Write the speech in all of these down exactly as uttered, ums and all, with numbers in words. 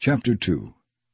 Chapter two.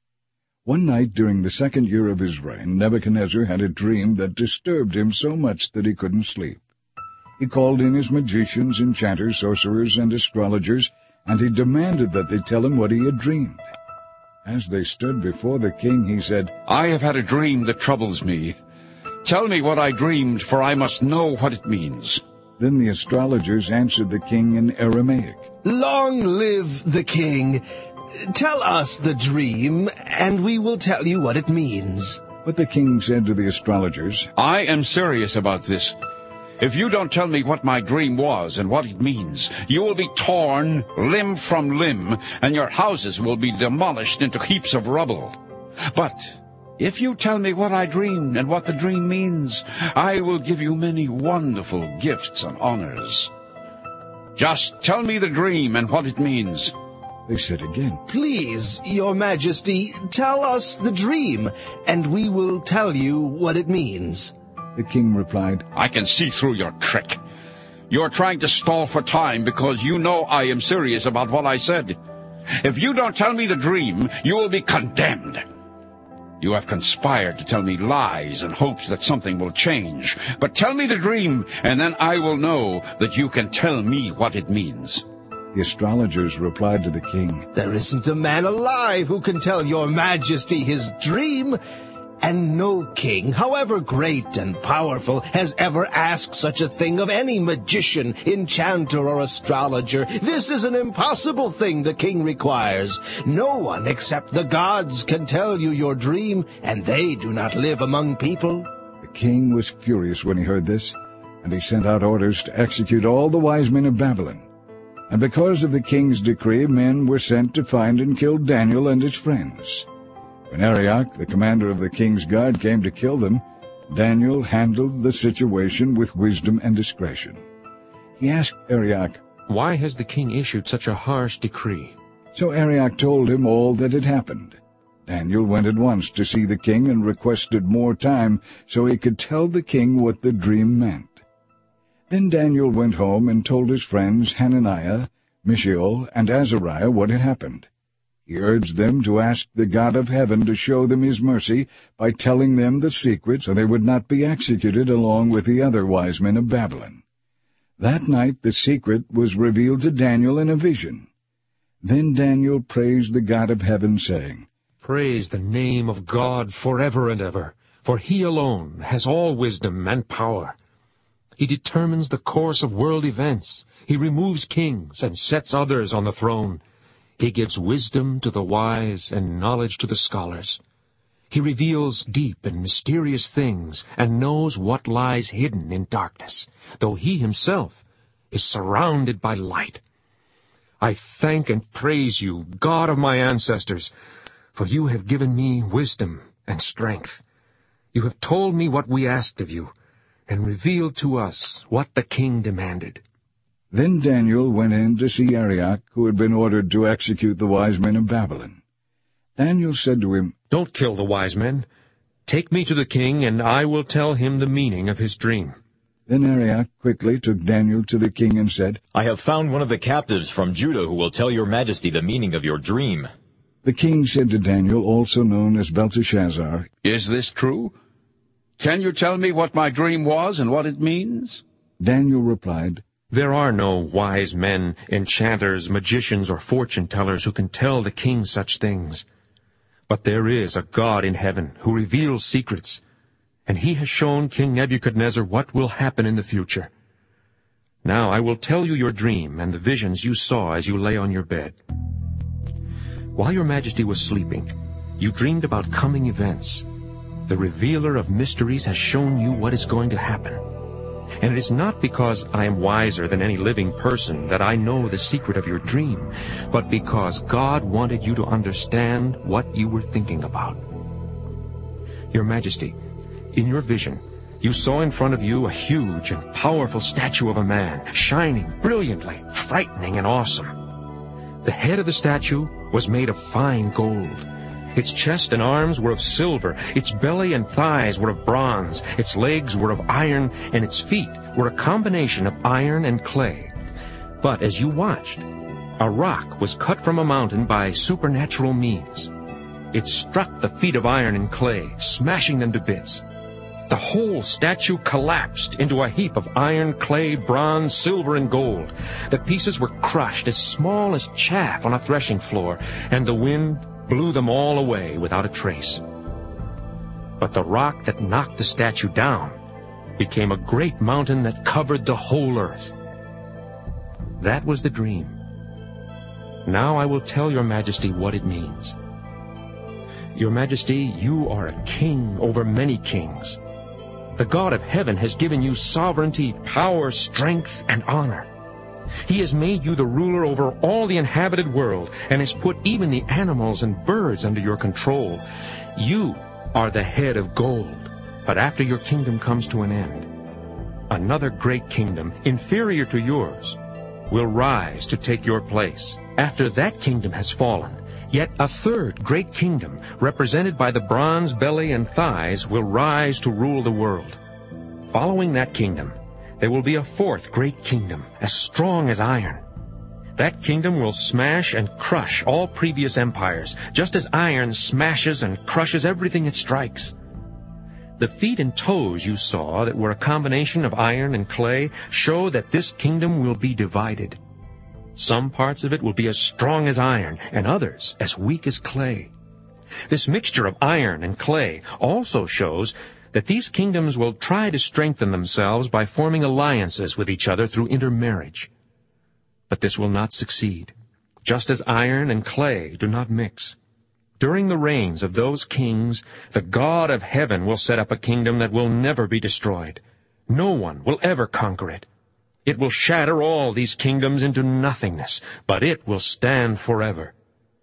One night during the second year of his reign, Nebuchadnezzar had a dream that disturbed him so much that he couldn't sleep. He called in his magicians, enchanters, sorcerers, and astrologers, and he demanded that they tell him what he had dreamed. As they stood before the king, he said, I have had a dream that troubles me. Tell me what I dreamed, for I must know what it means. Then the astrologers answered the king in Aramaic. Long live the king! Tell us the dream, and we will tell you what it means. But the king said to the astrologers, I am serious about this. If you don't tell me what my dream was and what it means, you will be torn limb from limb, and your houses will be demolished into heaps of rubble. But if you tell me what I dreamed and what the dream means, I will give you many wonderful gifts and honors. Just tell me the dream and what it means. They said again, Please, your majesty, tell us the dream, and we will tell you what it means. The king replied, I can see through your trick. You are trying to stall for time because you know I am serious about what I said. If you don't tell me the dream, you will be condemned. You have conspired to tell me lies in hopes that something will change. But tell me the dream, and then I will know that you can tell me what it means. The astrologers replied to the king, There isn't a man alive who can tell your majesty his dream. And no king, however great and powerful, has ever asked such a thing of any magician, enchanter, or astrologer. This is an impossible thing the king requires. No one except the gods can tell you your dream, and they do not live among people. The king was furious when he heard this, and he sent out orders to execute all the wise men of Babylon. And because of the king's decree, men were sent to find and kill Daniel and his friends. When Arioch, the commander of the king's guard, came to kill them, Daniel handled the situation with wisdom and discretion. He asked Arioch, Why has the king issued such a harsh decree? So Arioch told him all that had happened. Daniel went at once to see the king and requested more time so he could tell the king what the dream meant. Then Daniel went home and told his friends Hananiah, Mishael, and Azariah what had happened. He urged them to ask the God of heaven to show them his mercy by telling them the secret so they would not be executed along with the other wise men of Babylon. That night the secret was revealed to Daniel in a vision. Then Daniel praised the God of heaven, saying, Praise the name of God forever and ever, for he alone has all wisdom and power. He determines the course of world events. He removes kings and sets others on the throne. He gives wisdom to the wise and knowledge to the scholars. He reveals deep and mysterious things and knows what lies hidden in darkness, though he himself is surrounded by light. I thank and praise you, God of my ancestors, for you have given me wisdom and strength. You have told me what we asked of you, and revealed to us what the king demanded. Then Daniel went in to see Arioch, who had been ordered to execute the wise men of Babylon. Daniel said to him, Don't kill the wise men. Take me to the king, and I will tell him the meaning of his dream. Then Arioch quickly took Daniel to the king and said, I have found one of the captives from Judah who will tell your majesty the meaning of your dream. The king said to Daniel, also known as Belteshazzar, Is this true? Can you tell me what my dream was and what it means? Daniel replied, There are no wise men, enchanters, magicians, or fortune-tellers who can tell the king such things. But there is a God in heaven who reveals secrets, and he has shown King Nebuchadnezzar what will happen in the future. Now I will tell you your dream and the visions you saw as you lay on your bed. While your majesty was sleeping, you dreamed about coming events. The revealer of mysteries has shown you what is going to happen. And it is not because I am wiser than any living person that I know the secret of your dream, but because God wanted you to understand what you were thinking about. Your Majesty, in your vision, you saw in front of you a huge and powerful statue of a man, shining brilliantly, frightening and awesome. The head of the statue was made of fine gold. Its chest and arms were of silver, its belly and thighs were of bronze, its legs were of iron, and its feet were a combination of iron and clay. But as you watched, A rock was cut from a mountain by supernatural means. It struck the feet of iron and clay, smashing them to bits. The whole statue collapsed into a heap of iron, clay, bronze, silver, and gold. The pieces were crushed as small as chaff on a threshing floor, and the wind blew them all away without a trace. But the rock that knocked the statue down became a great mountain that covered the whole earth. That was the dream. Now I will tell your majesty what it means. Your majesty, you are a king over many kings. The God of heaven has given you sovereignty, power, strength, and honor. He has made you the ruler over all the inhabited world and has put even the animals and birds under your control. You are the head of gold, but after your kingdom comes to an end, another great kingdom, inferior to yours, will rise to take your place. After that kingdom has fallen, yet a third great kingdom, represented by the bronze belly and thighs, will rise to rule the world. Following that kingdom, there will be a fourth great kingdom, as strong as iron. That kingdom will smash and crush all previous empires, just as iron smashes and crushes everything it strikes. The feet and toes you saw that were a combination of iron and clay show that this kingdom will be divided. Some parts of it will be as strong as iron, and others as weak as clay. This mixture of iron and clay also shows that these kingdoms will try to strengthen themselves by forming alliances with each other through intermarriage. But this will not succeed, just as iron and clay do not mix. During the reigns of those kings, the God of heaven will set up a kingdom that will never be destroyed. No one will ever conquer it. It will shatter all these kingdoms into nothingness, but it will stand forever.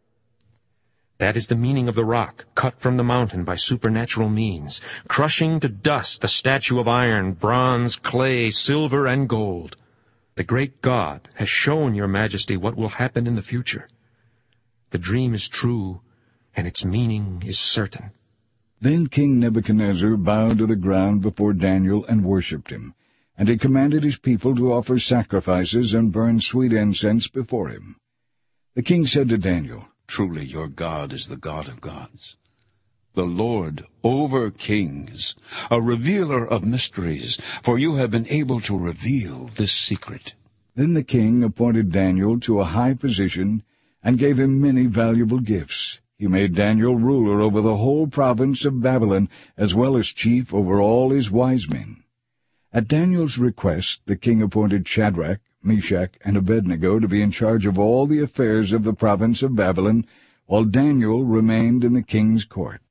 That is the meaning of the rock cut from the mountain by supernatural means, crushing to dust the statue of iron, bronze, clay, silver, and gold. The great God has shown your majesty what will happen in the future. The dream is true, and its meaning is certain. Then King Nebuchadnezzar bowed to the ground before Daniel and worshipped him. And he commanded his people to offer sacrifices and burn sweet incense before him. The king said to Daniel, Truly your God is the God of gods, the Lord over kings, a revealer of mysteries, for you have been able to reveal this secret. Then the king appointed Daniel to a high position and gave him many valuable gifts. He made Daniel ruler over the whole province of Babylon, as well as chief over all his wise men. At Daniel's request, the king appointed Shadrach, Meshach, and Abednego to be in charge of all the affairs of the province of Babylon, while Daniel remained in the king's court.